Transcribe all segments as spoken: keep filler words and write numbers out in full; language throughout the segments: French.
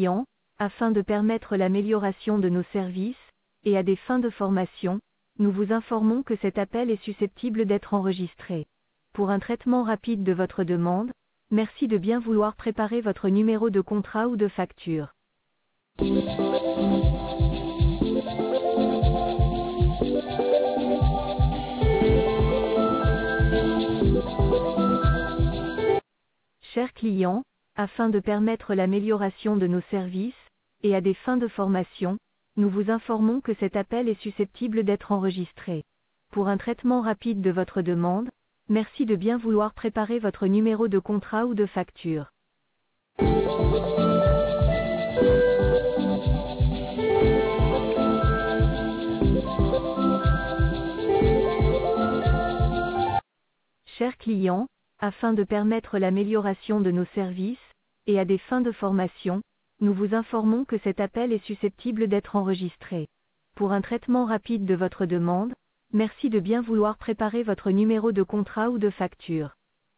client, afin de permettre l'amélioration de nos services, et à des fins de formation, nous vous informons que cet appel est susceptible d'être enregistré. Pour un traitement rapide de votre demande, merci de bien vouloir préparer votre numéro de contrat ou de facture. Chers clients, afin de permettre l'amélioration de nos services, et à des fins de formation, nous vous informons que cet appel est susceptible d'être enregistré. Pour un traitement rapide de votre demande, merci de bien vouloir préparer votre numéro de contrat ou de facture. Chers clients, afin de permettre l'amélioration de nos services, et à des fins de formation, nous vous informons que cet appel est susceptible d'être enregistré. Pour un traitement rapide de votre demande, merci de bien vouloir préparer votre numéro de contrat ou de facture.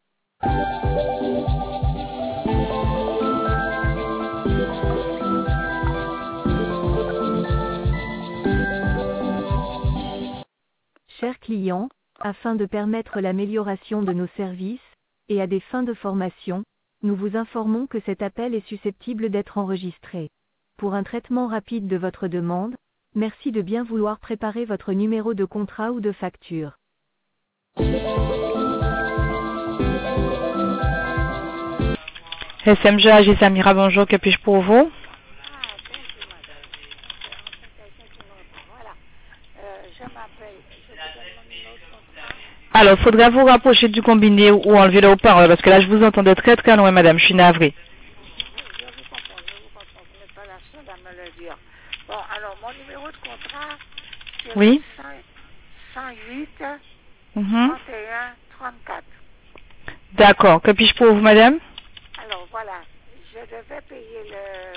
Chers clients, afin de permettre l'amélioration de nos services, et à des fins de formation, nous vous informons que cet appel est susceptible d'être enregistré. Pour un traitement rapide de votre demande, merci de bien vouloir préparer votre numéro de contrat ou de facture. S M G A G Samira, bonjour, que puis-je pour vous? Alors, faudra vous rapprocher du combiné ou enlever le haut-parleur, parce que là, je vous entendais très très loin, madame, je suis navrée. Je vous comprends, je vous comprends, vous n'êtes pas la seule à me le dire. Bon, alors, mon numéro de contrat, c'est oui. cent huit, mm-hmm. trente et un, trente-quatre. D'accord, que puis-je pour vous, madame? Alors, voilà, je devais payer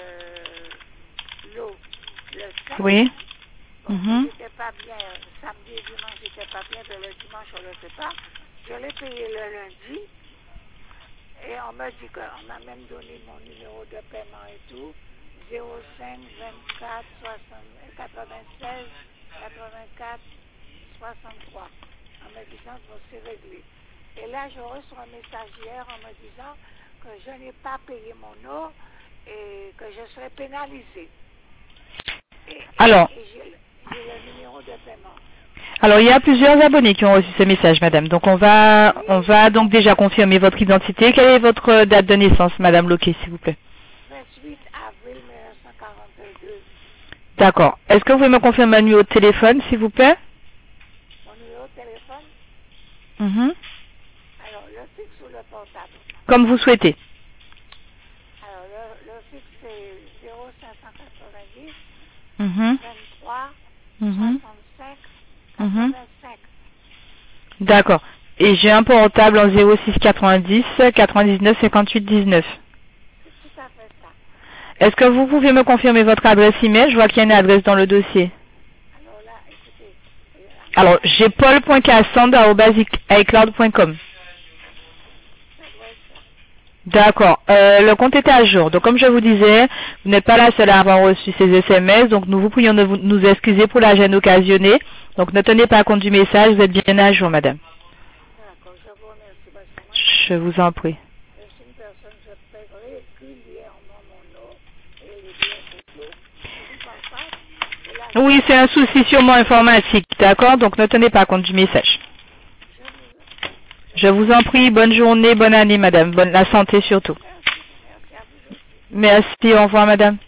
le l'eau, le cinq. Oui. Bon, mm-hmm. J'étais pas bien, samedi et dimanche, j'étais pas bien, mais le dimanche, on ne le fait pas. Je l'ai payé le lundi, et on m'a dit qu'on m'a même donné mon numéro de paiement et tout, zéro cinq vingt-quatre quatre-vingt-seize quatre-vingt-quatre soixante-trois, en me disant que c'est réglé. Et là, je reçois un message hier en me disant que je n'ai pas payé mon eau et que je serais pénalisée. Et, Alors, et, et j'ai le numéro de paiement. Alors, il y a plusieurs abonnés qui ont reçu ce message, madame. Donc, on va, oui. on va donc déjà confirmer votre identité. Quelle est votre date de naissance, madame Loquet, s'il vous plaît? vingt-huit avril mille neuf cent quarante-deux. D'accord. Est-ce que vous pouvez me confirmer un numéro de téléphone, s'il vous plaît? Mon numéro de téléphone? Mm-hmm. Alors, le fixe ou le portable? Comme vous souhaitez. Alors, le, le fixe, c'est zéro cinq cent quatre-vingt-dix, mm-hmm. vingt-trois, mm-hmm. soixante-cinq, mm-hmm. quatre-vingt-cinq. D'accord. Et j'ai un portable en zéro six quatre-vingt-dix, quatre-vingt-dix-neuf, cinquante-huit, dix-neuf. C'est tout à fait ça. Est-ce que vous pouvez me confirmer votre adresse email? Je vois qu'il y a une adresse dans le dossier. Alors là, écoutez. Alors, j'ai paul point cassandre arobase icloud point com. D'accord. Euh, le compte était à jour. Donc, comme je vous disais, vous n'êtes pas la seule à avoir reçu ces S M S. Donc, nous vous prions de vous, nous excuser pour la gêne occasionnée. Donc, ne tenez pas compte du message. Vous êtes bien à jour, madame. D'accord. Je vous remercie. Parce que moi, je vous en prie. Je suis une personne, je paie régulièrement mon eau et les biens sociaux. Je vous en passe. Oui, c'est un souci sûrement informatique. D'accord. Donc, ne tenez pas compte du message. Je vous en prie, bonne journée, bonne année, madame. Bonne, la santé surtout. Merci, merci à vous aussi. Merci, au revoir, madame.